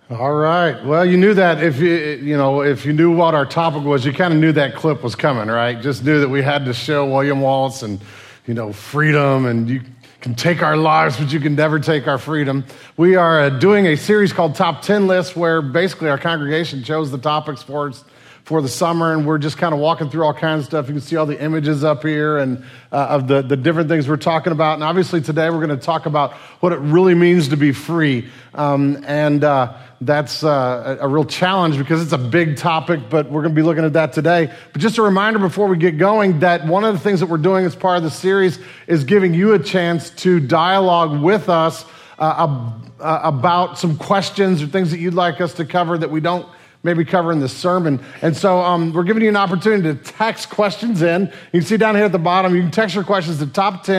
All right. Well, you knew that if you knew what our topic was, you kind of knew that clip was coming, right? Just knew that we had to show William Wallace and, freedom, and you can take our lives, but you can never take our freedom. We are doing a series called Top 10 Lists, where basically our congregation chose the topics for the summer, and we're just kind of walking through all kinds of stuff. You can see all the images up here and of the different things we're talking about. And obviously today we're going to talk about what it really means to be free. That's a real challenge because it's a big topic, but we're going to be looking at that today. But just a reminder before we get going that one of the things that we're doing as part of the series is giving you a chance to dialogue with us about some questions or things that you'd like us to cover that we don't maybe cover in this sermon. And so we're giving you an opportunity to text questions in. You can see down here at the bottom, you can text your questions to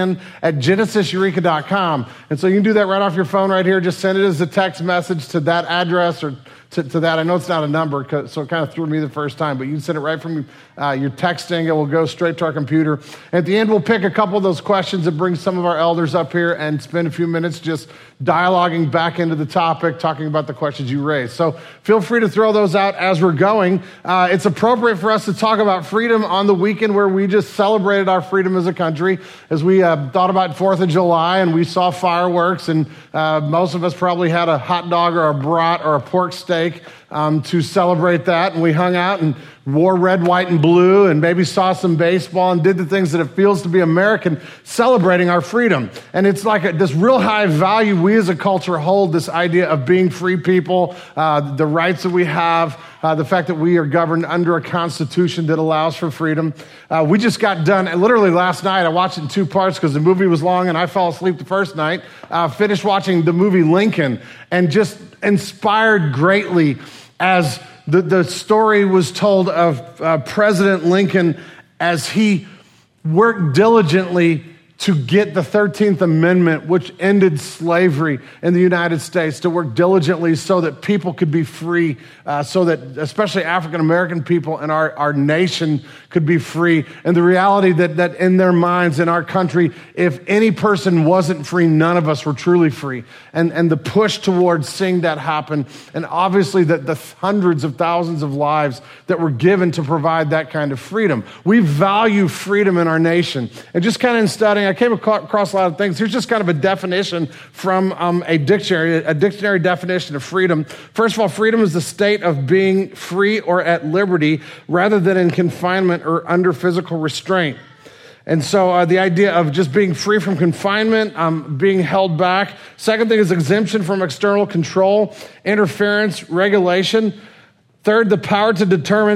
top10@genesiseureka.com. And so you can do that right off your phone right here. Just send it as a text message to that address or to that. I know it's not a number, so it kind of threw me the first time, but you can send it right from your texting. It will go straight to our computer. At the end, we'll pick a couple of those questions and bring some of our elders up here and spend a few minutes just dialoguing back into the topic, talking about the questions you raised. So feel free to throw those out as we're going. It's appropriate for us to talk about freedom on the weekend where we just celebrated our freedom as a country, as we thought about 4th of July and we saw fireworks, and most of us probably had a hot dog or a brat or a pork steak to celebrate that, and we hung out and wore red, white, and blue, and maybe saw some baseball and did the things that it feels to be American, celebrating our freedom. And it's like this real high value we as a culture hold, this idea of being free people, the rights that we have, the fact that we are governed under a constitution that allows for freedom. We just got done, literally last night, I watched it in 2 parts because the movie was long and I fell asleep the first night, finished watching the movie Lincoln, and just inspired greatly as the story was told of President Lincoln as he worked diligently to get the 13th Amendment, which ended slavery in the United States, to work diligently so that people could be free, so that especially African-American people in our nation could be free. And the reality that in their minds, in our country, if any person wasn't free, none of us were truly free. And the push towards seeing that happen, and obviously the hundreds of thousands of lives that were given to provide that kind of freedom. We value freedom in our nation. And just kind of in studying, I came across a lot of things. Here's just kind of a definition from a dictionary definition of freedom. First of all, freedom is the state of being free or at liberty rather than in confinement or under physical restraint. And so the idea of just being free from confinement, being held back. Second thing is exemption from external control, interference, regulation. Third, the power to determine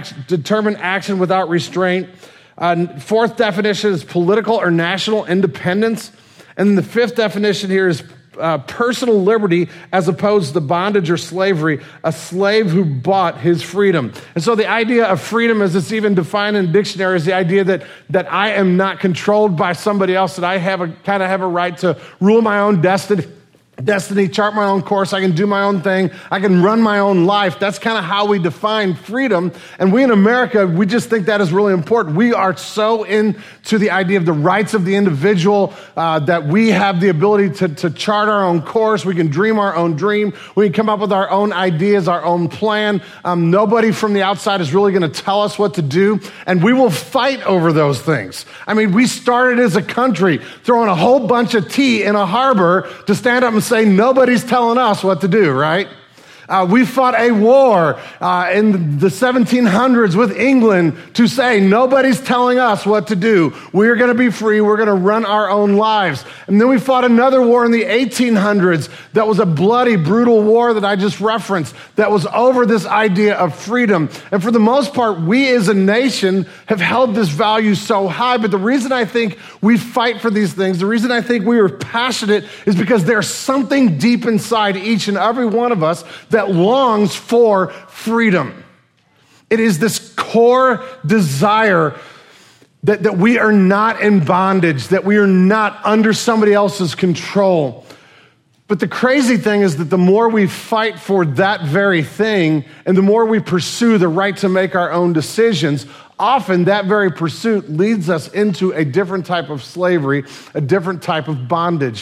action without restraint. Fourth definition is political or national independence. And the fifth definition here is personal liberty as opposed to bondage or slavery, a slave who bought his freedom. And so the idea of freedom, as it's even defined in the dictionary, is the idea that I am not controlled by somebody else, that I have a right to rule my own destiny, chart my own course. I can do my own thing. I can run my own life. That's kind of how we define freedom. And we in America, we just think that is really important. We are so into the idea of the rights of the individual, that we have the ability to chart our own course. We can dream our own dream. We can come up with our own ideas, our own plan. Nobody from the outside is really going to tell us what to do. And we will fight over those things. I mean, we started as a country throwing a whole bunch of tea in a harbor to stand up and say, nobody's telling us what to do, right? We fought a war in the 1700s with England to say, nobody's telling us what to do. We're going to be free. We're going to run our own lives. And then we fought another war in the 1800s that was a bloody, brutal war that I just referenced that was over this idea of freedom. And for the most part, we as a nation have held this value so high. But the reason I think we fight for these things, the reason I think we are passionate is because there's something deep inside each and every one of us that longs for freedom. It is this core desire that we are not in bondage, that we are not under somebody else's control. But the crazy thing is that the more we fight for that very thing, and the more we pursue the right to make our own decisions, often that very pursuit leads us into a different type of slavery, a different type of bondage.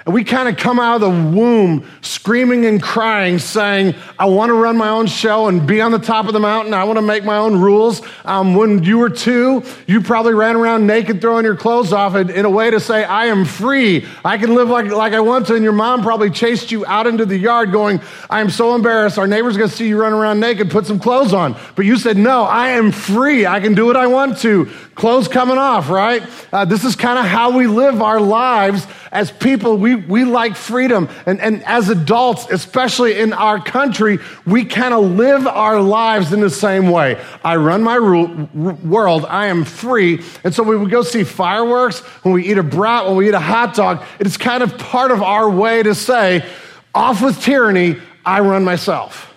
And we kind of come out of the womb screaming and crying, saying, I want to run my own show and be on the top of the mountain. I want to make my own rules. When you were 2, you probably ran around naked, throwing your clothes off in a way to say, I am free. I can live like I want to. And your mom probably chased you out into the yard going, I am so embarrassed. Our neighbor's going to see you run around naked. Put some clothes on. But you said, no, I am free. I can do what I want to. Clothes coming off, right? This is kind of how we live our lives as people. We like freedom. And as adults, especially in our country, we kind of live our lives in the same way. I run my world. I am free. And so when we go see fireworks, when we eat a brat, when we eat a hot dog, it's kind of part of our way to say, off with tyranny, I run myself.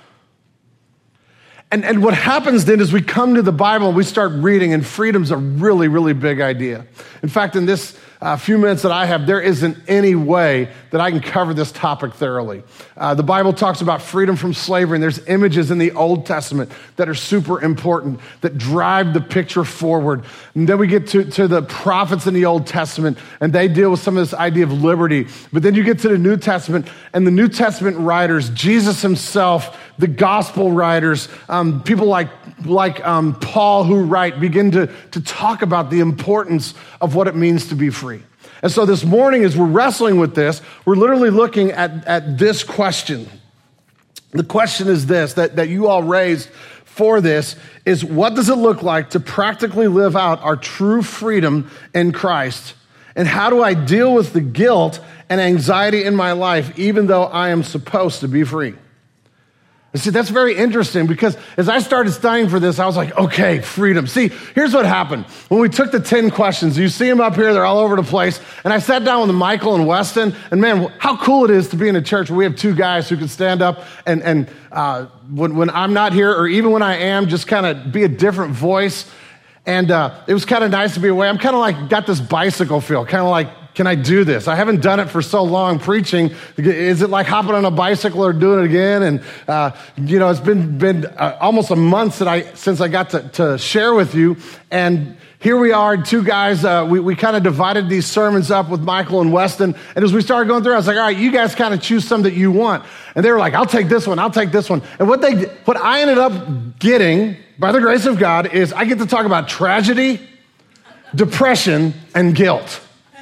And what happens then is we come to the Bible and we start reading, and freedom's a really, really big idea. In fact, in this few minutes that I have, there isn't any way that I can cover this topic thoroughly. The Bible talks about freedom from slavery, and there's images in the Old Testament that are super important, that drive the picture forward. And then we get to the prophets in the Old Testament, and they deal with some of this idea of liberty. But then you get to the New Testament, and the New Testament writers, Jesus himself, the gospel writers, people like Paul who write, begin to talk about the importance of what it means to be free. And so this morning, as we're wrestling with this, we're literally looking at this question. The question is this, that you all raised for this, is what does it look like to practically live out our true freedom in Christ? And how do I deal with the guilt and anxiety in my life, even though I am supposed to be free? And see, that's very interesting, because as I started studying for this, I was like, okay, freedom. See, here's what happened. When we took the 10 questions, you see them up here, they're all over the place. And I sat down with Michael and Weston, and man, how cool it is to be in a church where we have 2 guys who can stand up and when I'm not here, or even when I am, just kind of be a different voice. And it was kind of nice to be away. I'm kind of like, got this bicycle feel, kind of like, can I do this? I haven't done it for so long preaching. Is it like hopping on a bicycle or doing it again? And, it's been almost a month since I got to share with you. And here we are, 2 guys. We kind of divided these sermons up with Michael and Weston. And as we started going through, I was like, all right, you guys kind of choose some that you want. And they were like, I'll take this one. I'll take this one. And what I ended up getting, by the grace of God, is I get to talk about tragedy, depression, and guilt.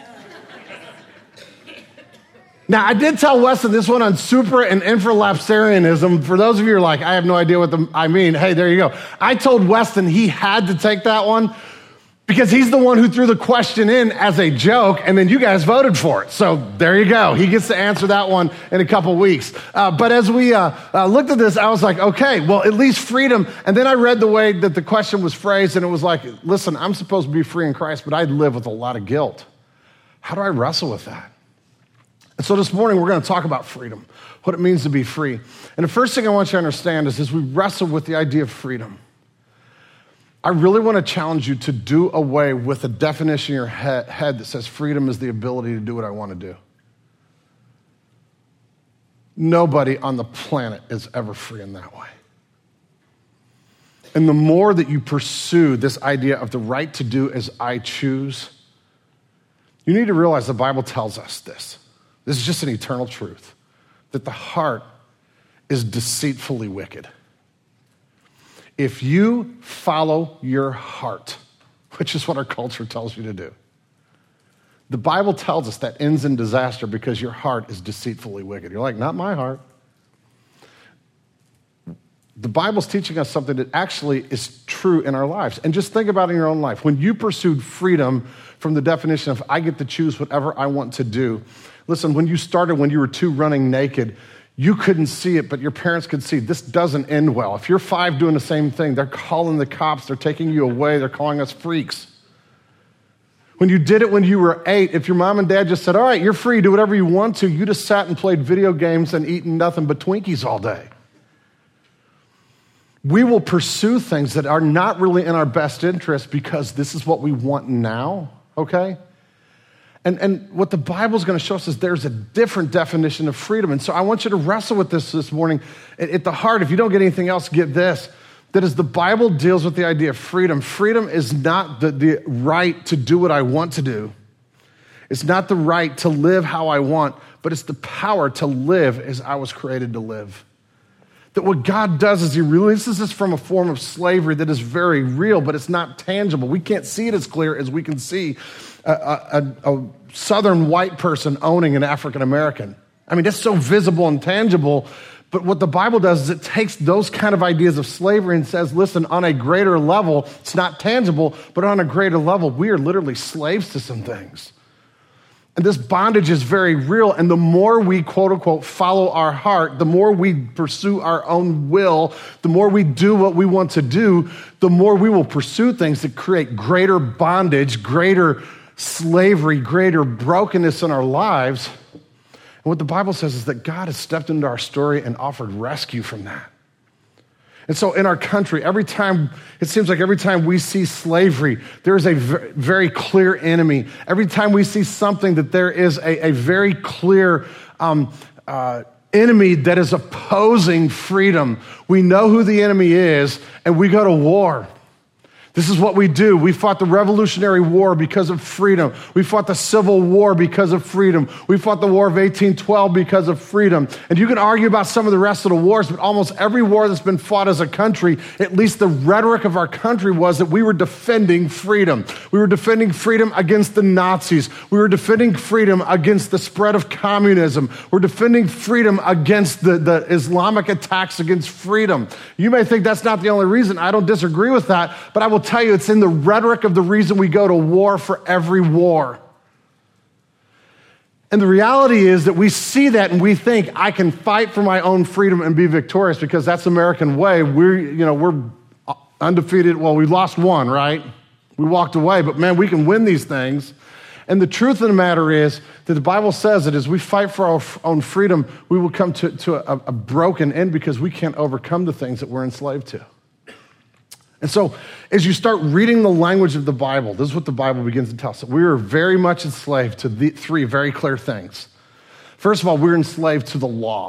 Now, I did tell Weston this one on super and infralapsarianism. For those of you who are like, I have no idea what I mean, hey, there you go. I told Weston he had to take that one because he's the one who threw the question in as a joke, and then you guys voted for it. So there you go. He gets to answer that one in a couple weeks. But as we looked at this, I was like, okay, well, at least freedom. And then I read the way that the question was phrased, and it was like, listen, I'm supposed to be free in Christ, but I live with a lot of guilt. How do I wrestle with that? And so this morning, we're going to talk about freedom, what it means to be free. And the first thing I want you to understand is as we wrestle with the idea of freedom, I really want to challenge you to do away with a definition in your head that says freedom is the ability to do what I want to do. Nobody on the planet is ever free in that way. And the more that you pursue this idea of the right to do as I choose, you need to realize the Bible tells us this. This is just an eternal truth, that the heart is deceitfully wicked. If you follow your heart, which is what our culture tells you to do, the Bible tells us that ends in disaster because your heart is deceitfully wicked. You're like, not my heart. The Bible's teaching us something that actually is true in our lives. And just think about it in your own life. When you pursued freedom from the definition of I get to choose whatever I want to do, listen, when you started, when you were 2 running naked, you couldn't see it, but your parents could see this doesn't end well. If you're 5 doing the same thing, they're calling the cops, they're taking you away, they're calling us freaks. When you did it when you were 8, if your mom and dad just said, all right, you're free, do whatever you want to, you just sat and played video games and eaten nothing but Twinkies all day. We will pursue things that are not really in our best interest because this is what we want now, okay? And what the Bible's going to show us is there's a different definition of freedom. And so I want you to wrestle with this morning. At the heart, if you don't get anything else, get this. That as the Bible deals with the idea of freedom, freedom is not the right to do what I want to do. It's not the right to live how I want, but it's the power to live as I was created to live. That what God does is he releases us from a form of slavery that is very real, but it's not tangible. We can't see it as clear as we can see a Southern white person owning an African American. I mean, that's so visible and tangible. But what the Bible does is it takes those kind of ideas of slavery and says, listen, on a greater level, it's not tangible, but on a greater level, we are literally slaves to some things. And this bondage is very real. And the more we, quote unquote, follow our heart, the more we pursue our own will, the more we do what we want to do, the more we will pursue things that create greater bondage, greater slavery, greater brokenness in our lives. And what the Bible says is that God has stepped into our story and offered rescue from that. And so in our country, it seems like every time we see slavery, there is a very clear enemy. Every time we see something that there is a very clear enemy that is opposing freedom, we know who the enemy is and we go to war. This is what we do. We fought the Revolutionary War because of freedom. We fought the Civil War because of freedom. We fought the War of 1812 because of freedom. And you can argue about some of the rest of the wars, but almost every war that's been fought as a country, at least the rhetoric of our country was that we were defending freedom. We were defending freedom against the Nazis. We were defending freedom against the spread of communism. We're defending freedom against the Islamic attacks against freedom. You may think that's not the only reason. I don't disagree with that, but I will tell you it's in the rhetoric of the reason we go to war for every war. And the reality is that we see that and we think I can fight for my own freedom and be victorious because that's the American way. We're undefeated. Well, we lost one, right? We walked away, but man, we can win these things. And the truth of the matter is that the Bible says that as we fight for our own freedom, we will come to a broken end because we can't overcome the things that we're enslaved to. And so as you start reading the language of the Bible, this is what the Bible begins to tell us. We are very much enslaved to the three very clear things. First of all, we're enslaved to the law.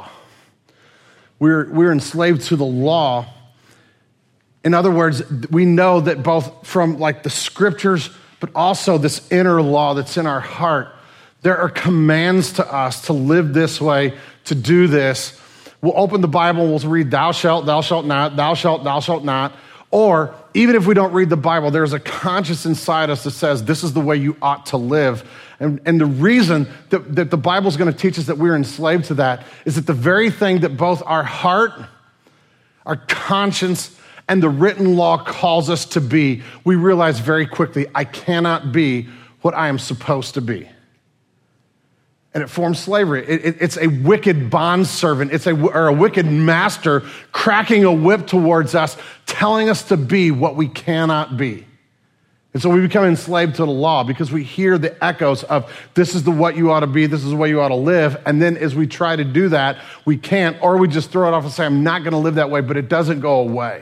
We're enslaved to the law. In other words, we know that both from like the scriptures, but also this inner law that's in our heart, there are commands to us to live this way, to do this. We'll open the Bible and we'll read, thou shalt not, thou shalt not. Or even if we don't read the Bible, there's a conscience inside us that says this is the way you ought to live. And the reason that the Bible's going to teach us that we're enslaved to that is that the very thing that both our heart, our conscience, and the written law calls us to be, we realize very quickly, I cannot be what I am supposed to be. And it forms slavery. It's a wicked bondservant. Or a wicked master cracking a whip towards us, telling us to be what we cannot be. And so we become enslaved to the law because we hear the echoes of this is the what you ought to be, this is the way you ought to live. And then as we try to do that, we can't, or we just throw it off and say, I'm not going to live that way, but it doesn't go away.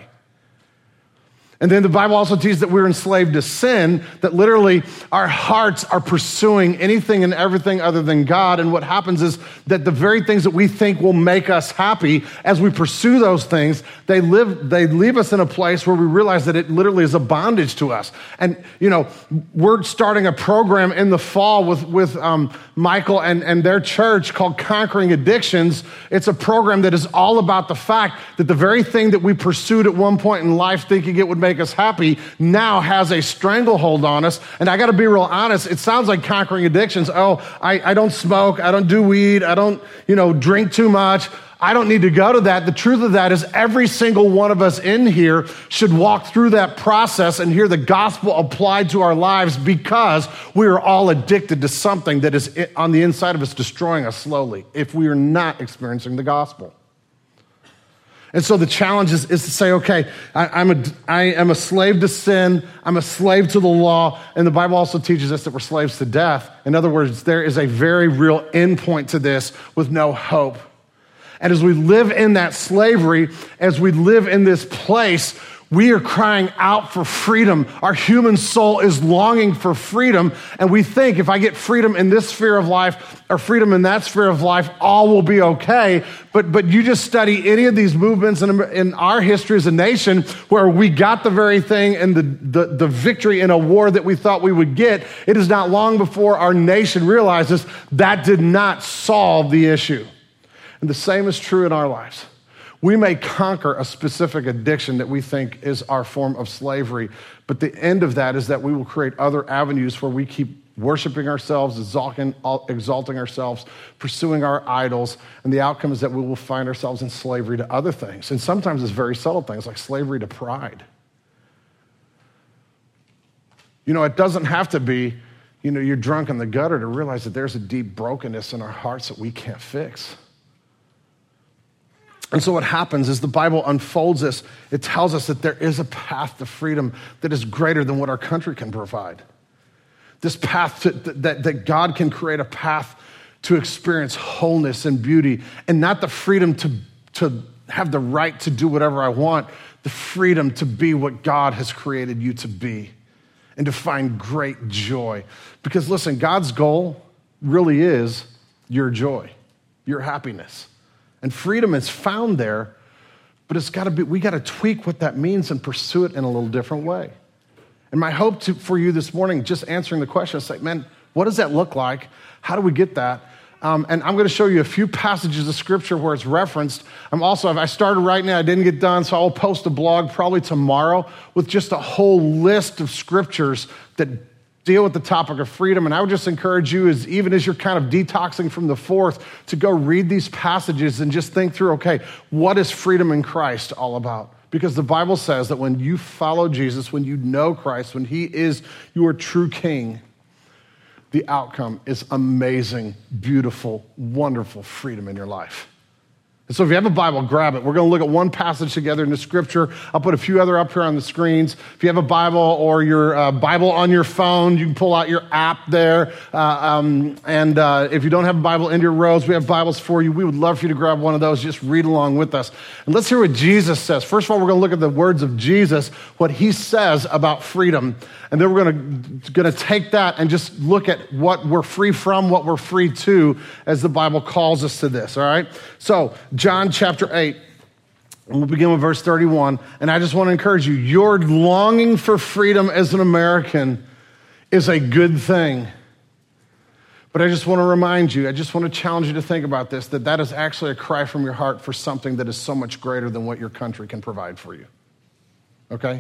And then the Bible also teaches that we're enslaved to sin, that literally our hearts are pursuing anything and everything other than God. And what happens is that the very things that we think will make us happy, as we pursue those things, they leave us in a place where we realize that it literally is a bondage to us. And, we're starting a program in the fall with Michael and their church called Conquering Addictions. It's a program that is all about the fact that the very thing that we pursued at one point in life thinking it would make us happy now has a stranglehold on us. And I got to be real honest, it sounds like Conquering Addictions. Oh, I don't smoke, I don't do weed, I don't, drink too much. I don't need to go to that. The truth of that is every single one of us in here should walk through that process and hear the gospel applied to our lives because we are all addicted to something that is on the inside of us destroying us slowly if we are not experiencing the gospel. And so the challenge is to say, okay, I am a slave to sin, I'm a slave to the law, and the Bible also teaches us that we're slaves to death. In other words, there is a very real endpoint to this with no hope. And as we live in that slavery, as we live in this place, We are crying out for freedom. Our human soul is longing for freedom. And we think if I get freedom in this sphere of life or freedom in that sphere of life, all will be okay. But you just study any of these movements in our history as a nation where we got the very thing and the victory in a war that we thought we would get. It is not long before our nation realizes that did not solve the issue. And the same is true in our lives. We may conquer a specific addiction that we think is our form of slavery, but the end of that is that we will create other avenues where we keep worshiping ourselves, exalting ourselves, pursuing our idols, and the outcome is that we will find ourselves in slavery to other things. And sometimes it's very subtle things like slavery to pride. It doesn't have to be, you're drunk in the gutter to realize that there's a deep brokenness in our hearts that we can't fix. And so what happens is the Bible unfolds this. It tells us that there is a path to freedom that is greater than what our country can provide. This path that God can create a path to experience wholeness and beauty, and not the freedom to have the right to do whatever I want, the freedom to be what God has created you to be and to find great joy. Because listen, God's goal really is your joy, your happiness. And freedom is found there, but we got to tweak what that means and pursue it in a little different way. And my hope for you this morning, just answering the question, is like, man, what does that look like? How do we get that? And I'm going to show you a few passages of scripture where it's referenced. I started writing it, I didn't get done, so I'll post a blog probably tomorrow with just a whole list of scriptures that deal with the topic of freedom. And I would just encourage you, even as you're kind of detoxing from the fourth, to go read these passages and just think through, okay, what is freedom in Christ all about? Because the Bible says that when you follow Jesus, when you know Christ, when he is your true king, the outcome is amazing, beautiful, wonderful freedom in your life. And so if you have a Bible, grab it. We're going to look at one passage together in the scripture. I'll put a few other up here on the screens. If you have a Bible or your Bible on your phone, you can pull out your app there. If you don't have a Bible in your rows, we have Bibles for you. We would love for you to grab one of those. Just read along with us. And let's hear what Jesus says. First of all, we're going to look at the words of Jesus, what he says about freedom. And then we're going to take that and just look at what we're free from, what we're free to, as the Bible calls us to this, all right? So, John chapter 8, and we'll begin with verse 31. And I just want to encourage you, your longing for freedom as an American is a good thing. But I just want to remind you, I just want to challenge you to think about this, that is actually a cry from your heart for something that is so much greater than what your country can provide for you, okay?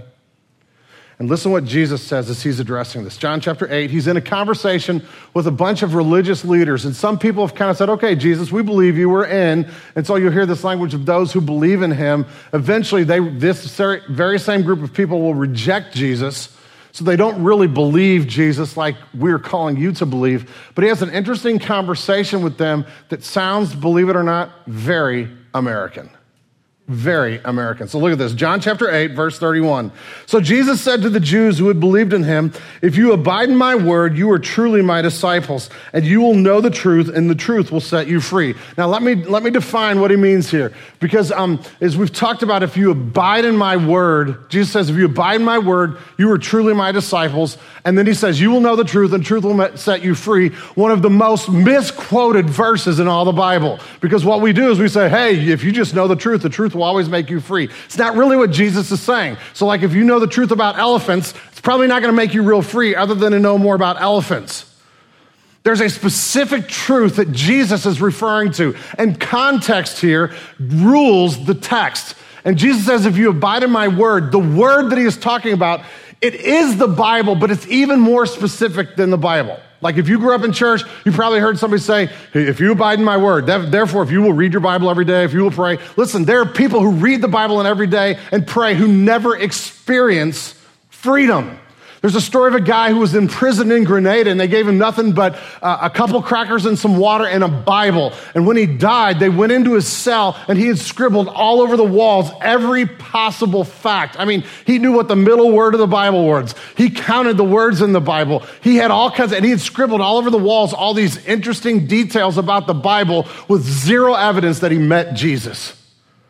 And listen what Jesus says as he's addressing this. John chapter 8, he's in a conversation with a bunch of religious leaders. And some people have kind of said, okay, Jesus, we believe you, we're in. And so you'll hear this language of those who believe in him. Eventually, this very same group of people will reject Jesus. So they don't really believe Jesus like we're calling you to believe. But he has an interesting conversation with them that sounds, believe it or not, very American. Very American. So look at this. John chapter 8, verse 31. So Jesus said to the Jews who had believed in him, if you abide in my word, you are truly my disciples, and you will know the truth, and the truth will set you free. Now let me define what he means here. Because as we've talked about, if you abide in my word, Jesus says, if you abide in my word, you are truly my disciples. And then he says, you will know the truth, and truth will set you free. One of the most misquoted verses in all the Bible. Because what we do is we say, hey, if you just know the truth will always make you free. It's not really what Jesus is saying. So like if you know the truth about elephants, it's probably not going to make you real free other than to know more about elephants. There's a specific truth that Jesus is referring to. And context here rules the text. And Jesus says, if you abide in my word, the word that he is talking about, it is the Bible, but it's even more specific than the Bible. Like if you grew up in church, you probably heard somebody say, hey, if you abide in my word, therefore if you will read your Bible every day, if you will pray. Listen, there are people who read the Bible every day and pray who never experience freedom. There's a story of a guy who was in prison in Grenada, and they gave him nothing but a couple crackers and some water and a Bible. And when he died, they went into his cell, and he had scribbled all over the walls every possible fact. I mean, he knew what the middle word of the Bible was. He counted the words in the Bible. He had all kinds and he had scribbled all over the walls all these interesting details about the Bible with zero evidence that he met Jesus.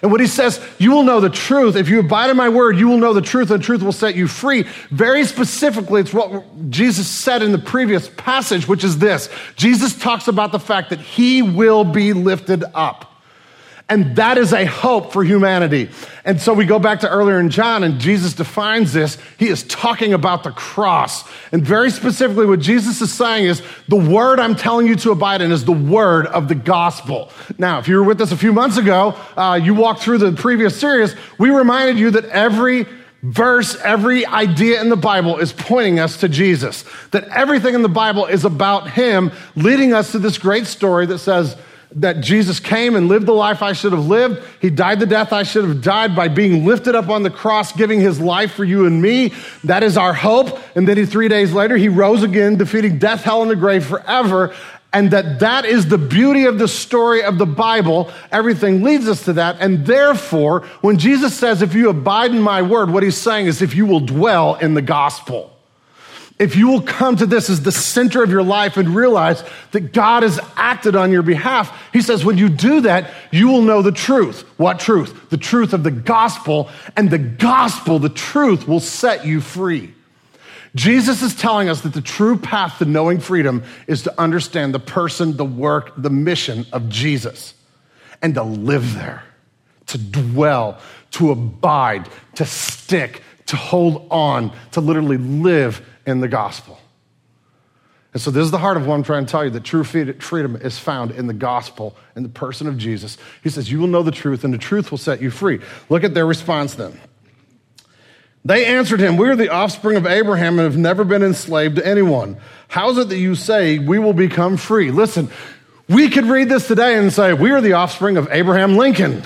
And what he says, you will know the truth. If you abide in my word, you will know the truth, and the truth will set you free. Very specifically, it's what Jesus said in the previous passage, which is this. Jesus talks about the fact that he will be lifted up. And that is a hope for humanity. And so we go back to earlier in John, and Jesus defines this. He is talking about the cross. And very specifically, what Jesus is saying is, the word I'm telling you to abide in is the word of the gospel. Now, if you were with us a few months ago, you walked through the previous series, we reminded you that every verse, every idea in the Bible is pointing us to Jesus. That everything in the Bible is about him, leading us to this great story that says, that Jesus came and lived the life I should have lived. He died the death I should have died by being lifted up on the cross, giving his life for you and me. That is our hope. And then 3 days later, he rose again, defeating death, hell, and the grave forever. And that is the beauty of the story of the Bible. Everything leads us to that. And therefore, when Jesus says, if you abide in my word, what he's saying is if you will dwell in the gospel. If you will come to this as the center of your life and realize that God has acted on your behalf, he says, when you do that, you will know the truth. What truth? The truth of the gospel, and the gospel, the truth, will set you free. Jesus is telling us that the true path to knowing freedom is to understand the person, the work, the mission of Jesus, and to live there, to dwell, to abide, to stick, to hold on, to literally live in the gospel. And so this is the heart of what I'm trying to tell you, that true freedom is found in the gospel, in the person of Jesus. He says, you will know the truth, and the truth will set you free. Look at their response then. They answered him, we are the offspring of Abraham and have never been enslaved to anyone. How is it that you say we will become free? Listen, we could read this today and say, we are the offspring of Abraham Lincoln.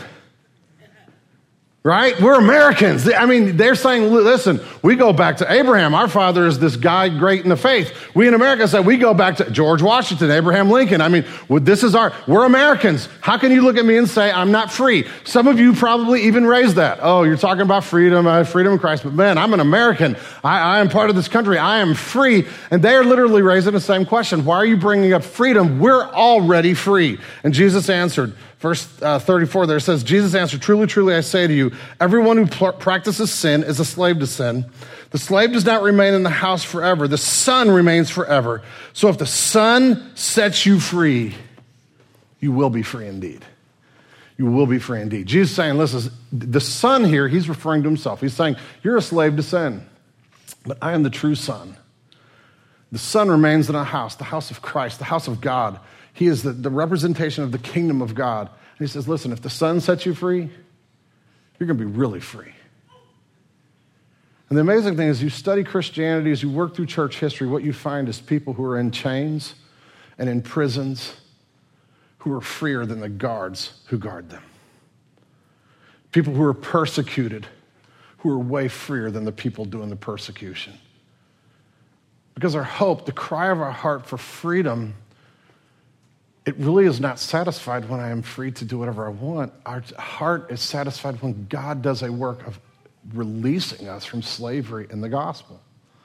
Right? We're Americans. I mean, they're saying, listen, we go back to Abraham. Our father is this guy great in the faith. We in America say we go back to George Washington, Abraham Lincoln. I mean, we're Americans. How can you look at me and say I'm not free? Some of you probably even raised that. Oh, you're talking about freedom, freedom in Christ. But man, I'm an American. I am part of this country. I am free. And they are literally raising the same question. Why are you bringing up freedom? We're already free. And Jesus answered, Verse 34 there says, Jesus answered, truly, truly, I say to you, everyone who practices sin is a slave to sin. The slave does not remain in the house forever. The son remains forever. So if the son sets you free, you will be free indeed. You will be free indeed. Jesus is saying, listen, the son here, he's referring to himself. He's saying, you're a slave to sin, but I am the true son. The son remains in a house, the house of Christ, the house of God. He is the representation of the kingdom of God. And he says, listen, if the son sets you free, you're going to be really free. And the amazing thing is you study Christianity, as you work through church history, what you find is people who are in chains and in prisons who are freer than the guards who guard them. People who are persecuted who are way freer than the people doing the persecution. Because our hope, the cry of our heart for freedom, it really is not satisfied when I am free to do whatever I want. Our heart is satisfied when God does a work of releasing us from slavery in the gospel.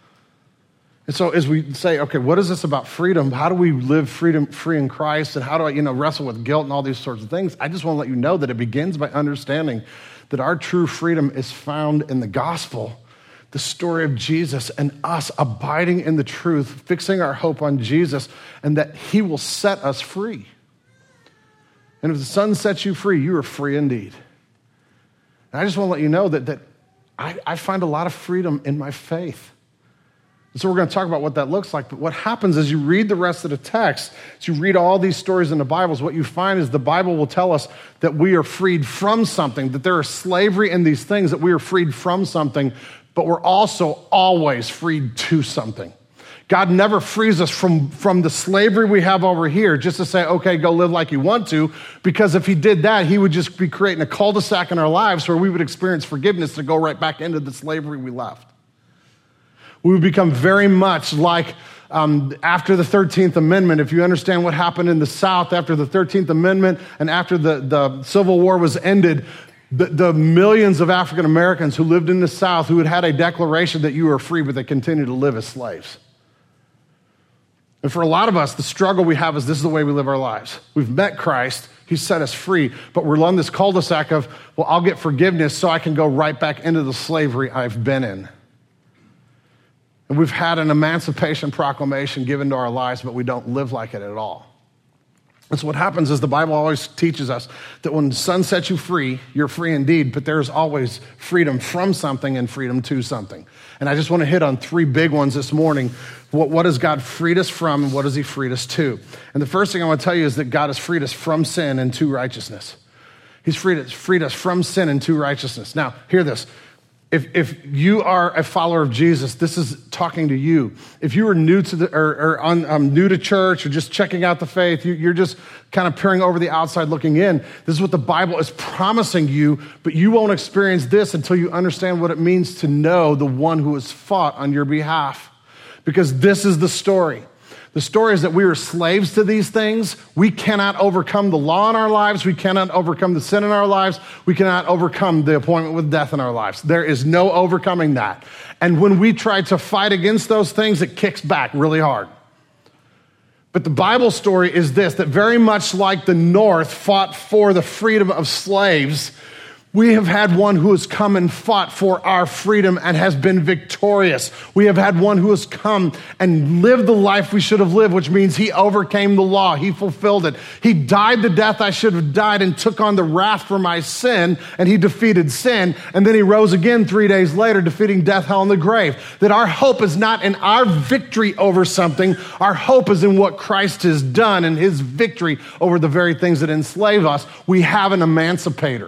And so as we say, okay, what is this about freedom? How do we live free in Christ? And how do I, wrestle with guilt and all these sorts of things? I just want to let you know that it begins by understanding that our true freedom is found in the gospel, the story of Jesus and us abiding in the truth, fixing our hope on Jesus, and that he will set us free. And if the Son sets you free, you are free indeed. And I just want to let you know that I find a lot of freedom in my faith. And so we're going to talk about what that looks like. But what happens is you read the rest of the text, as you read all these stories in the Bible, what you find is the Bible will tell us that we are freed from something, that there is slavery in these things, that we are freed from something, but we're also always freed to something. God never frees us from the slavery we have over here just to say, okay, go live like you want to, because if he did that, he would just be creating a cul-de-sac in our lives where we would experience forgiveness to go right back into the slavery we left. We would become very much like after the 13th Amendment. If you understand what happened in the South after the 13th Amendment and after the Civil War was ended, the millions of African Americans who lived in the South who had a declaration that you were free, but they continued to live as slaves. And for a lot of us, the struggle we have is this is the way we live our lives. We've met Christ, He set us free. But we're on this cul-de-sac of, well, I'll get forgiveness so I can go right back into the slavery I've been in. And we've had an emancipation proclamation given to our lives, but we don't live like it at all. And so what happens is the Bible always teaches us that when the Son sets you free, you're free indeed, but there's always freedom from something and freedom to something. And I just want to hit on three big ones this morning. What has God freed us from, and what has he freed us to? And the first thing I want to tell you is that God has freed us from sin and to righteousness. He's freed us from sin and to righteousness. Now, hear this. If you are a follower of Jesus, this is talking to you. If you are new to new to church or just checking out the faith, you're just kind of peering over the outside looking in. This is what the Bible is promising you, but you won't experience this until you understand what it means to know the one who has fought on your behalf. Because this is the story. The story is that we are slaves to these things. We cannot overcome the law in our lives. We cannot overcome the sin in our lives. We cannot overcome the appointment with death in our lives. There is no overcoming that. And when we try to fight against those things, it kicks back really hard. But the Bible story is this, that very much like the North fought for the freedom of slaves, we have had one who has come and fought for our freedom and has been victorious. We have had one who has come and lived the life we should have lived, which means he overcame the law. He fulfilled it. He died the death I should have died and took on the wrath for my sin, and he defeated sin. And then he rose again 3 days later, defeating death, hell, and the grave. That our hope is not in our victory over something. Our hope is in what Christ has done and his victory over the very things that enslave us. We have an emancipator.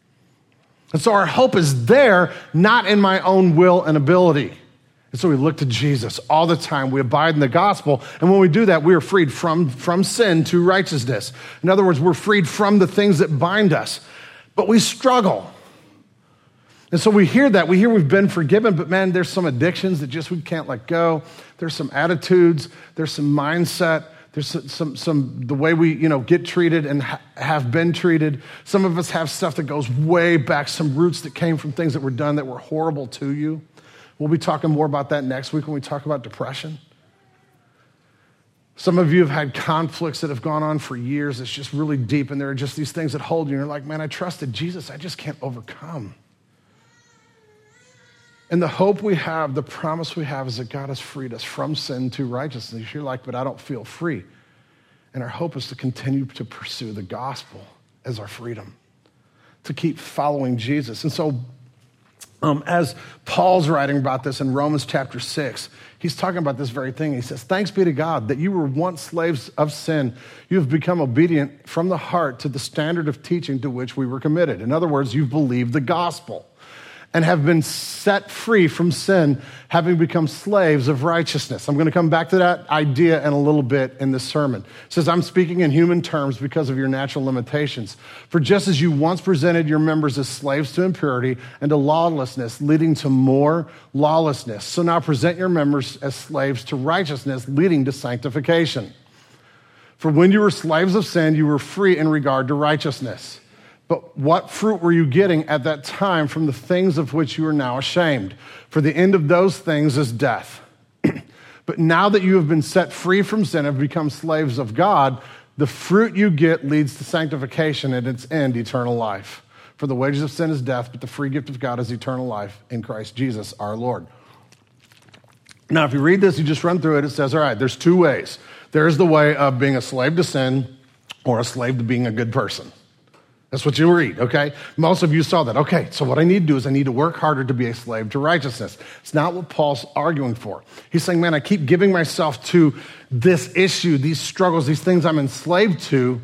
And so our hope is there, not in my own will and ability. And so we look to Jesus all the time. We abide in the gospel. And when we do that, we are freed from sin to righteousness. In other words, we're freed from the things that bind us. But we struggle. And so we hear that. We hear we've been forgiven, but man, there's some addictions that just we can't let go. There's some attitudes. There's some mindset. There's some the way we, get treated and have been treated. Some of us have stuff that goes way back, some roots that came from things that were done that were horrible to you. We'll be talking more about that next week when we talk about depression. Some of you have had conflicts that have gone on for years. It's just really deep, and there are just these things that hold you. And you're like, man, I trusted Jesus. I just can't overcome. And the hope we have, the promise we have is that God has freed us from sin to righteousness. You're like, but I don't feel free. And our hope is to continue to pursue the gospel as our freedom, to keep following Jesus. And so as Paul's writing about this in Romans chapter 6, he's talking about this very thing. He says, thanks be to God that you were once slaves of sin. You have become obedient from the heart to the standard of teaching to which we were committed. In other words, you've believed the gospel and have been set free from sin, having become slaves of righteousness. I'm going to come back to that idea in a little bit in this sermon. It says, I'm speaking in human terms because of your natural limitations. For just as you once presented your members as slaves to impurity and to lawlessness, leading to more lawlessness, so now present your members as slaves to righteousness, leading to sanctification. For when you were slaves of sin, you were free in regard to righteousness. But what fruit were you getting at that time from the things of which you are now ashamed? For the end of those things is death. But now that you have been set free from sin and have become slaves of God, the fruit you get leads to sanctification and its end, eternal life. For the wages of sin is death, but the free gift of God is eternal life in Christ Jesus our Lord. Now, if you read this, you just run through it, it says, all right, there's two ways. There's the way of being a slave to sin or a slave to being a good person. That's what you read, okay? Most of you saw that. Okay, so what I need to do is I need to work harder to be a slave to righteousness. It's not what Paul's arguing for. He's saying, man, I keep giving myself to this issue, these struggles, these things I'm enslaved to.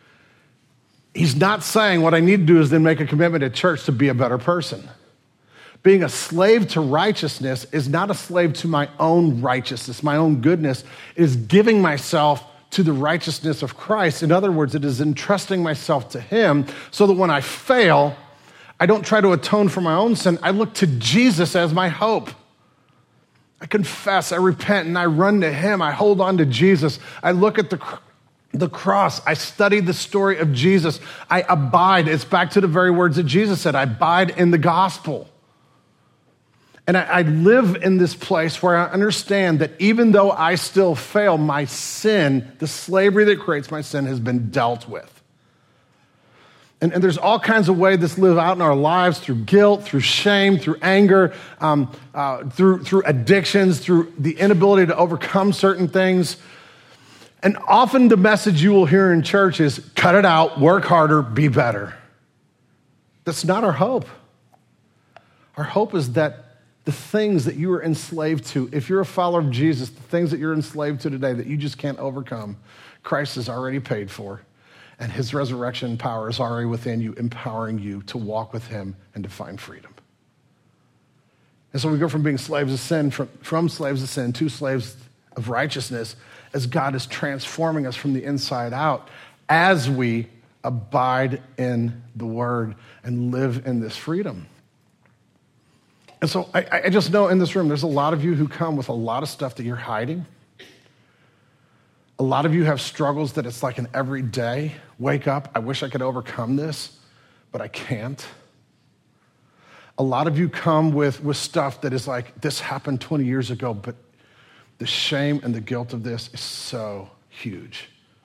He's not saying what I need to do is then make a commitment at church to be a better person. Being a slave to righteousness is not a slave to my own righteousness, my own goodness. It is giving myself to the righteousness of Christ. In other words, it is entrusting myself to him so that when I fail, I don't try to atone for my own sin. I look to Jesus as my hope. I confess, I repent, and I run to him. I hold on to Jesus. I look at the cross. I study the story of Jesus. I abide. It's back to the very words that Jesus said. I abide in the gospel. And I live in this place where I understand that even though I still fail, my sin, the slavery that creates my sin, has been dealt with. And there's all kinds of ways this live out in our lives through guilt, through shame, through anger, through addictions, through the inability to overcome certain things. And often the message you will hear in church is, cut it out, work harder, be better. That's not our hope. Our hope is that the things that you are enslaved to, if you're a follower of Jesus, the things that you're enslaved to today that you just can't overcome, Christ has already paid for. And his resurrection power is already within you, empowering you to walk with him and to find freedom. And so we go from being slaves of sin, from slaves of sin to slaves of righteousness, as God is transforming us from the inside out as we abide in the word and live in this freedom. And so I just know in this room, there's a lot of you who come with a lot of stuff that you're hiding. A lot of you have struggles that it's like an everyday wake up. I wish I could overcome this, but I can't. A lot of you come with stuff that is like, this happened 20 years ago, but the shame and the guilt of this is so huge.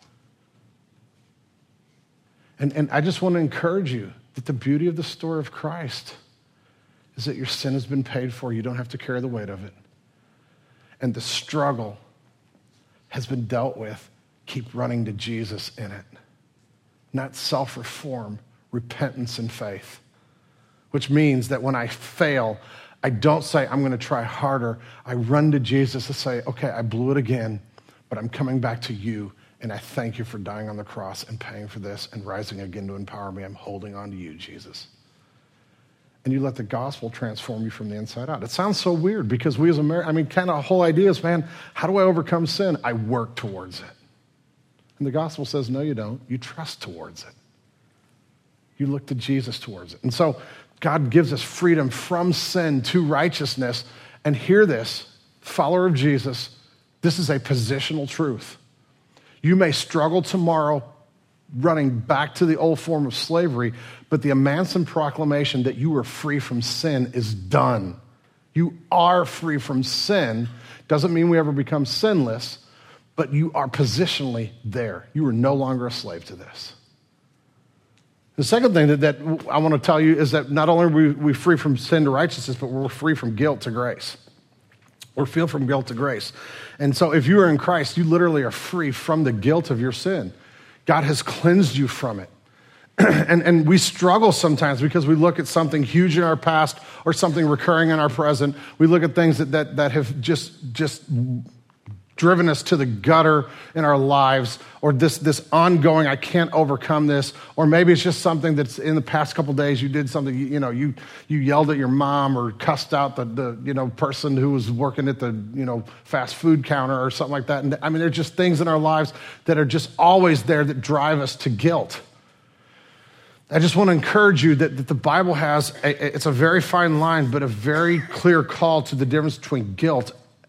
And I just want to encourage you that the beauty of the story of Christ is that your sin has been paid for. You don't have to carry the weight of it. And the struggle has been dealt with. Keep running to Jesus in it. Not self-reform, repentance and faith. Which means that when I fail, I don't say, I'm going to try harder. I run to Jesus to say, okay, I blew it again, but I'm coming back to you, and I thank you for dying on the cross and paying for this and rising again to empower me. I'm holding on to you, Jesus. And you let the gospel transform you from the inside out. It sounds so weird because we as Americans, kind of the whole idea is, man, how do I overcome sin? I work towards it. And the gospel says, no, you don't. You trust towards it. You look to Jesus towards it. And so God gives us freedom from sin to righteousness. And hear this, follower of Jesus, this is a positional truth. You may struggle tomorrow running back to the old form of slavery, but the Emancipation Proclamation that you are free from sin is done. You are free from sin. Doesn't mean we ever become sinless, but you are positionally there. You are no longer a slave to this. The second thing that I want to tell you is that not only are we free from sin to righteousness, but we're free from guilt to grace. We're free from guilt to grace. And so if you are in Christ, you literally are free from the guilt of your sin. God has cleansed you from it. And we struggle sometimes because we look at something huge in our past or something recurring in our present. We look at things that have just driven us to the gutter in our lives, or this ongoing, I can't overcome this, or maybe it's just something that's in the past couple days you did something, you yelled at your mom or cussed out the person who was working at the fast food counter or something like that. And there's just things in our lives that are just always there that drive us to guilt. I just want to encourage you that the Bible has, it's a very fine line, but a very clear call to the difference between guilt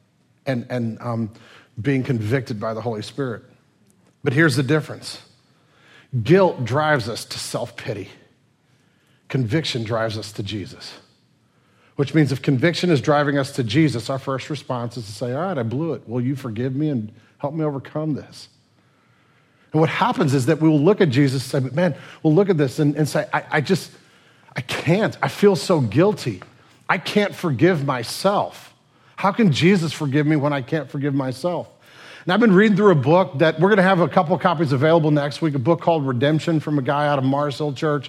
and being convicted by the Holy Spirit. But here's the difference. Guilt drives us to self-pity. Conviction drives us to Jesus. Which means if conviction is driving us to Jesus, our first response is to say, all right, I blew it. Will you forgive me and help me overcome this? And what happens is that we will look at Jesus and say, man, we'll look at this and say, I can't. I feel so guilty. I can't forgive myself. How can Jesus forgive me when I can't forgive myself? And I've been reading through a book that we're going to have a couple copies available next week, a book called Redemption from a guy out of Mars Hill Church.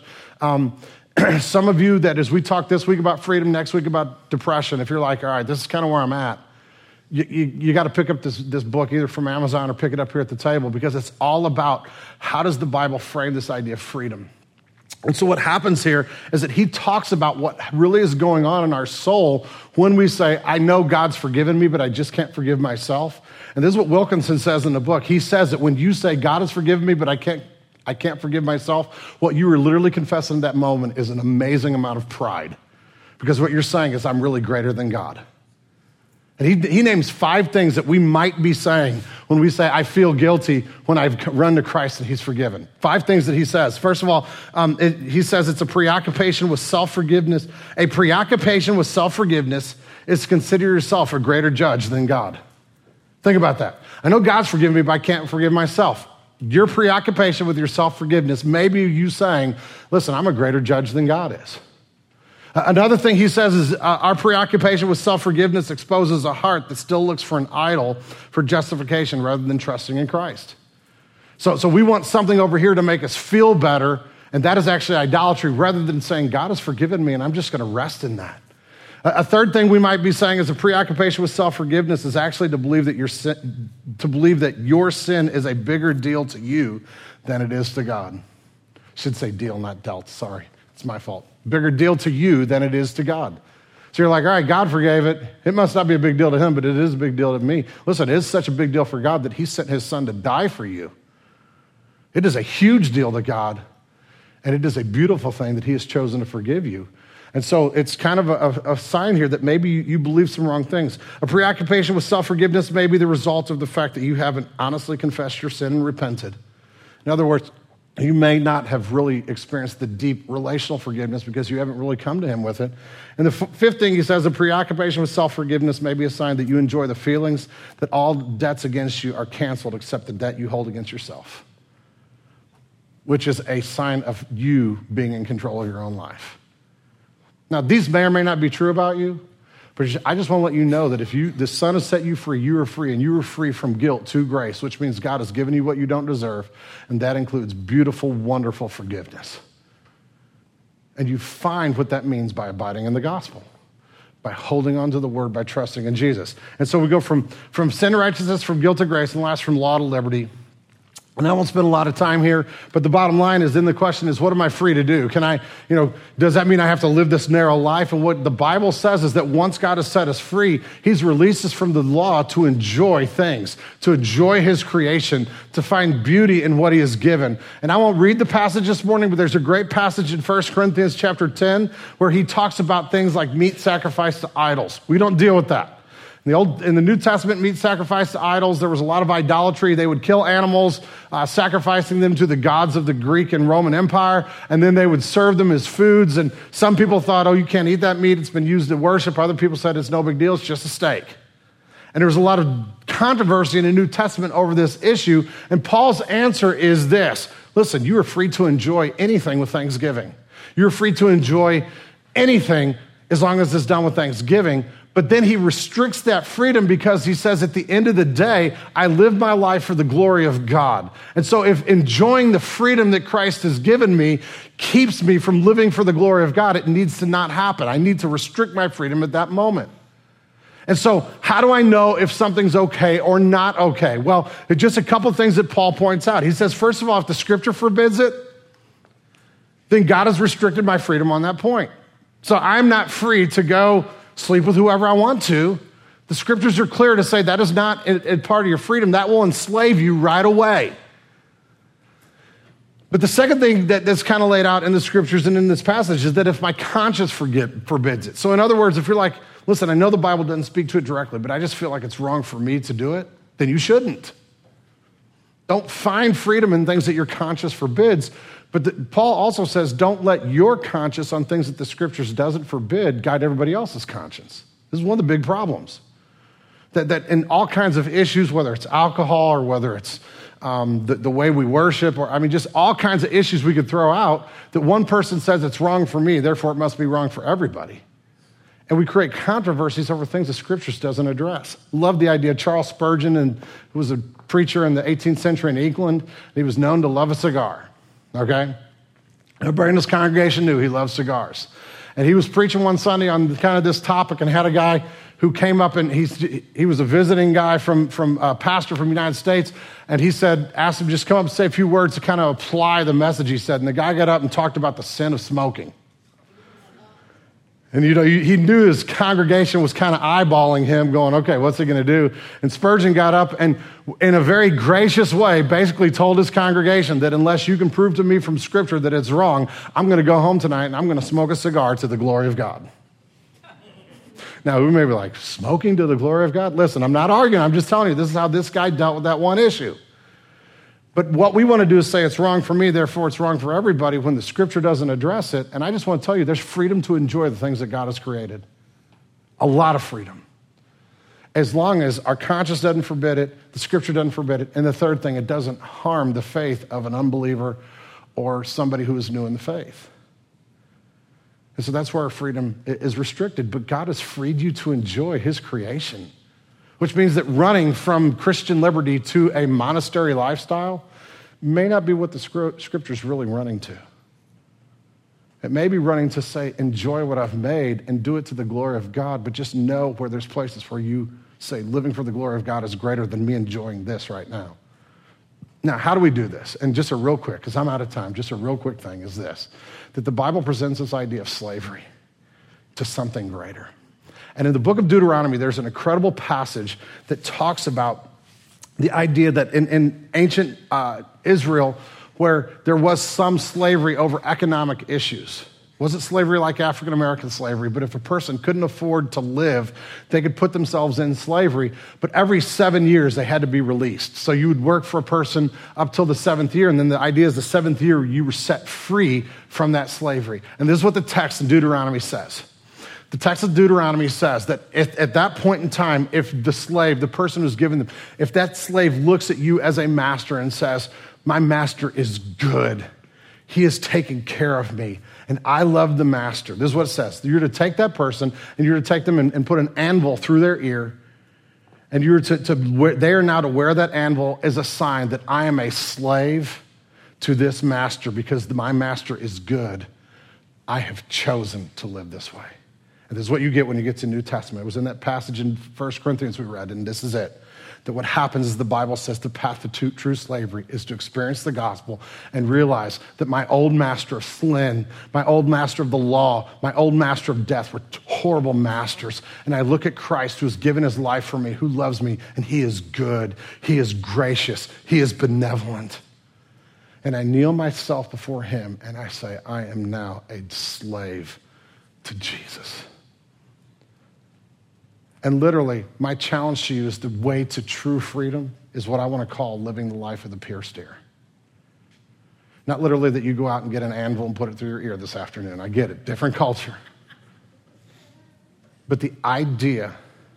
Some of you that as we talk this week about freedom, next week about depression, if you're like, all right, this is kind of where I'm at, you got to pick up this book either from Amazon or pick it up here at the table, because it's all about how does the Bible frame this idea of freedom. And so what happens here is that he talks about what really is going on in our soul when we say, I know God's forgiven me, but I just can't forgive myself. And this is what Wilkinson says in the book. He says that when you say, God has forgiven me, but I can't forgive myself, what you are literally confessing in that moment is an amazing amount of pride. Because what you're saying is, I'm really greater than God. And he names 5 things that we might be saying when we say, I feel guilty when I've run to Christ and he's forgiven. 5 things that he says. First of all, he says it's a preoccupation with self-forgiveness. A preoccupation with self-forgiveness is to consider yourself a greater judge than God. Think about that. I know God's forgiven me, but I can't forgive myself. your preoccupation with your self-forgiveness may be you saying, listen, I'm a greater judge than God is. Another thing he says is our preoccupation with self-forgiveness exposes a heart that still looks for an idol for justification rather than trusting in Christ. So we want something over here to make us feel better, and that is actually idolatry rather than saying, God has forgiven me and I'm just going to rest in that. A third thing we might be saying is a preoccupation with self-forgiveness is actually to believe that your sin is a bigger deal to you than it is to God. I should say deal, not dealt. Sorry, it's my fault. Bigger deal to you than it is to God. So you're like, all right, God forgave it. It must not be a big deal to him, but it is a big deal to me. Listen, it is such a big deal for God that he sent his son to die for you. It is a huge deal to God, and it is a beautiful thing that he has chosen to forgive you. And so it's kind of a sign here that maybe you believe some wrong things. A preoccupation with self-forgiveness may be the result of the fact that you haven't honestly confessed your sin and repented. In other words, you may not have really experienced the deep relational forgiveness because you haven't really come to him with it. And the fifth thing he says, a preoccupation with self-forgiveness may be a sign that you enjoy the feelings that all debts against you are canceled except the debt you hold against yourself, which is a sign of you being in control of your own life. Now, these may or may not be true about you, but I just want to let you know that if the Son has set you free, you are free, and you are free from guilt to grace, which means God has given you what you don't deserve, and that includes beautiful, wonderful forgiveness. And you find what that means by abiding in the gospel, by holding on to the word, by trusting in Jesus. And so we go from sin to righteousness, from guilt to grace, and last from law to liberty. And I won't spend a lot of time here, but the bottom line is, then the question is, what am I free to do? Does that mean I have to live this narrow life? And what the Bible says is that once God has set us free, he's released us from the law to enjoy things, to enjoy his creation, to find beauty in what he has given. And I won't read the passage this morning, but there's a great passage in 1 Corinthians chapter 10 where he talks about things like meat sacrificed to idols. We don't deal with that. In the New Testament, meat sacrificed to idols, there was a lot of idolatry. They would kill animals, sacrificing them to the gods of the Greek and Roman Empire, and then they would serve them as foods. And some people thought, oh, you can't eat that meat. It's been used to worship. Other people said it's no big deal. It's just a steak. And there was a lot of controversy in the New Testament over this issue. And Paul's answer is this. Listen, you are free to enjoy anything with thanksgiving. You're free to enjoy anything as long as it's done with thanksgiving. But then he restricts that freedom because he says at the end of the day, I live my life for the glory of God. And so if enjoying the freedom that Christ has given me keeps me from living for the glory of God, it needs to not happen. I need to restrict my freedom at that moment. And so how do I know if something's okay or not okay? Well, it's just a couple things that Paul points out. He says, first of all, if the scripture forbids it, then God has restricted my freedom on that point. So I'm not free to go sleep with whoever I want to. The scriptures are clear to say that is not a part of your freedom. That will enslave you right away. But the second thing that's kind of laid out in the scriptures and in this passage is that if my conscience forbids it. So in other words, if you're like, listen, I know the Bible doesn't speak to it directly, but I just feel like it's wrong for me to do it, then you shouldn't. Don't find freedom in things that your conscience forbids. But Paul also says, don't let your conscience on things that the scriptures doesn't forbid guide everybody else's conscience. This is one of the big problems. That in all kinds of issues, whether it's alcohol or whether it's the way we worship, or just all kinds of issues we could throw out, that one person says it's wrong for me, therefore it must be wrong for everybody. And we create controversies over things the scriptures doesn't address. Love the idea. Charles Spurgeon, who was a preacher in the 18th century in England, he was known to love a cigar. Okay? Everybody in his congregation knew he loved cigars. And he was preaching one Sunday on kind of this topic and had a guy who came up, and he was a visiting guy from a pastor from the United States, and he asked him just come up and say a few words to kind of apply the message he said. And the guy got up and talked about the sin of smoking. And he knew his congregation was kind of eyeballing him, going, okay, what's he going to do? And Spurgeon got up and in a very gracious way basically told his congregation that unless you can prove to me from scripture that it's wrong, I'm going to go home tonight and I'm going to smoke a cigar to the glory of God. Now, we may be like, smoking to the glory of God? Listen, I'm not arguing. I'm just telling you, this is how this guy dealt with that one issue. But what we want to do is say it's wrong for me, therefore it's wrong for everybody when the scripture doesn't address it. And I just want to tell you, there's freedom to enjoy the things that God has created. A lot of freedom. as long as our conscience doesn't forbid it, the scripture doesn't forbid it, and the third thing, it doesn't harm the faith of an unbeliever or somebody who is new in the faith. And so that's where our freedom is restricted. But God has freed you to enjoy his creation, which means that running from Christian liberty to a monastery lifestyle may not be what the scripture is really running to. It may be running to say, enjoy what I've made and do it to the glory of God, but just know where there's places where you say, living for the glory of God is greater than me enjoying this right now. Now, how do we do this? And just a real quick, because I'm out of time, just a real quick thing is this, that the Bible presents this idea of slavery to something greater. And in the book of Deuteronomy, there's an incredible passage that talks about the idea that in ancient Israel, where there was some slavery over economic issues. Wasn't slavery like African-American slavery, but if a person couldn't afford to live, they could put themselves in slavery. But every 7 years, they had to be released. So you would work for a person up till the 7th year, and then the idea is the 7th year, you were set free from that slavery. And this is what the text in Deuteronomy says. The text of Deuteronomy says that if, at that point in time, if the slave, the person who's given them, if that slave looks at you as a master and says, my master is good, he is taking care of me, and I love the master. This is what it says. You're to take that person, and you're to take them and put an anvil through their ear, and you're they are now to wear that anvil as a sign that I am a slave to this master because my master is good. I have chosen to live this way. And this is what you get when you get to New Testament. It was in that passage in 1 Corinthians we read, and this is it. That what happens is the Bible says the path to true slavery is to experience the gospel and realize that my old master of sin, my old master of the law, my old master of death were horrible masters. And I look at Christ who has given his life for me, who loves me, and he is good, he is gracious, he is benevolent. And I kneel myself before him and I say, I am now a slave to Jesus. And literally, my challenge to you is the way to true freedom is what I want to call living the life of the pierced ear. Not literally that you go out and get an anvil and put it through your ear this afternoon. I get it, different culture. But the idea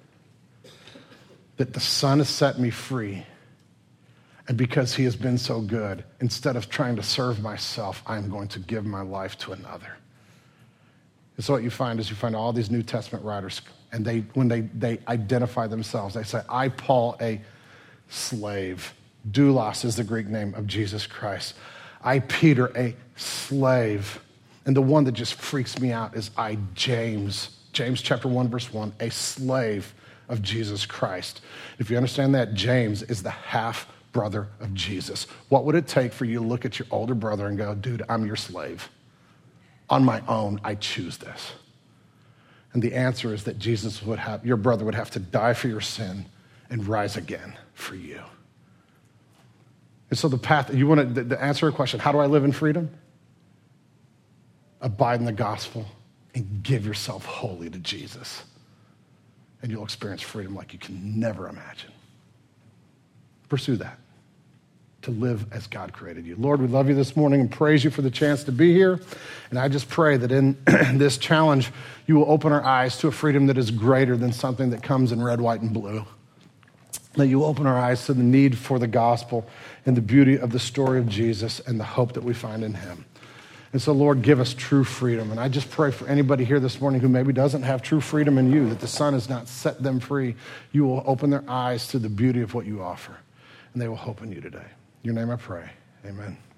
that the Son has set me free, and because he has been so good, instead of trying to serve myself, I'm going to give my life to another. And so what you find is you find all these New Testament writers, and when they identify themselves, they say, I, Paul, a slave. Doulos is the Greek name of Jesus Christ. I, Peter, a slave. And the one that just freaks me out is I, James. James chapter 1, verse 1, a slave of Jesus Christ. If you understand that, James is the half-brother of Jesus. What would it take for you to look at your older brother and go, dude, I'm your slave. On my own, I choose this. And the answer is that your brother would have to die for your sin and rise again for you. And so the path, you want to answer a question, how do I live in freedom? Abide in the gospel and give yourself wholly to Jesus. And you'll experience freedom like you can never imagine. Pursue that, to live as God created you. Lord, we love you this morning and praise you for the chance to be here. And I just pray that in this challenge, you will open our eyes to a freedom that is greater than something that comes in red, white, and blue. That you will open our eyes to the need for the gospel and the beauty of the story of Jesus and the hope that we find in him. And so, Lord, give us true freedom. And I just pray for anybody here this morning who maybe doesn't have true freedom in you, that the Son has not set them free. You will open their eyes to the beauty of what you offer, and they will hope in you today. In your name I pray. Amen.